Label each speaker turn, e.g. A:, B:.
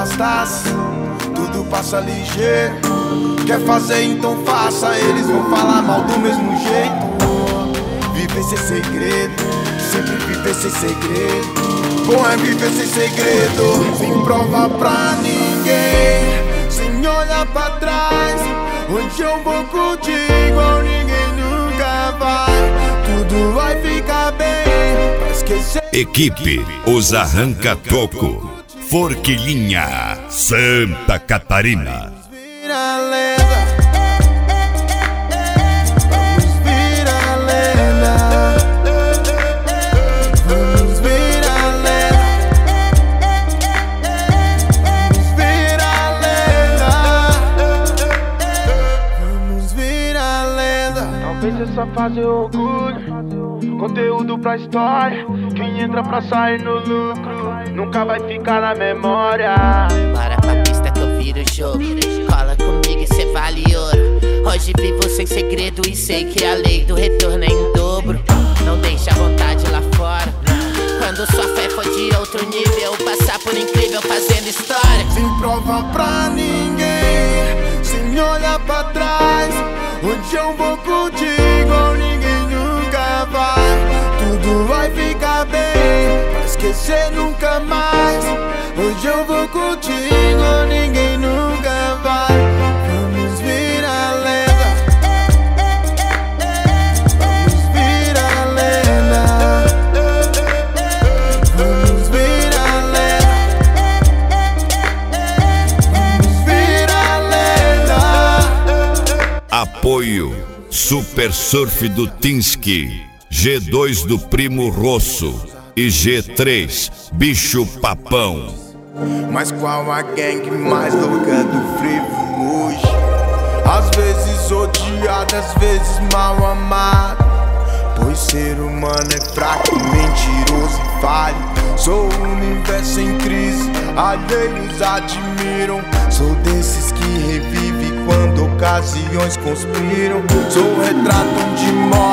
A: gastasse, tudo passa ligeiro. Quer fazer, então faça, eles vão falar mal do mesmo jeito. Viver sem segredo, sempre viver sem segredo. Bom é viver sem segredo, sem prova pra ninguém, sem olhar pra trás. Onde eu vou contigo, ninguém nunca vai. Tudo vai ficar bem, pra esquecer.
B: Equipe Os Arranca-Toco, Forquilinha, Santa Catarina.
A: Vira lenda, vamos virar lenda, vamos virar lenda, vamos virar lenda, vamos virar lenda.
C: Talvez essa fase é orgulho, conteúdo pra história. Quem entra pra sair no lucro nunca vai ficar na memória.
D: Bora pra pista que eu viro o jogo. Cola comigo e cê vale ouro. Hoje vivo sem segredo e sei que a lei do retorno é em dobro. Não deixa a vontade lá fora. Quando sua fé for de outro nível, passar por incrível fazendo história.
A: Sem prova pra ninguém, sem olhar pra trás. Onde eu vou contigo, ninguém nunca vai. Tudo vai ficar bem, pra esquecer nunca mais. Hoje eu vou contigo, ninguém nunca vai. Vamos virar lenda, vamos virar lenda, vamos virar lenda, vamos virar lenda.
B: Apoio Super Surf do Tinski, G2 do Primo Rosso e G3 Bicho Papão.
A: Mas qual a gangue mais louca do frevo hoje? Às vezes odiado, às vezes mal amado. Pois ser humano é fraco, mentiroso e falho. Sou o universo em crise, alheios admiram. Sou desses que revive quando ocasiões conspiram. Sou o retrato onde mora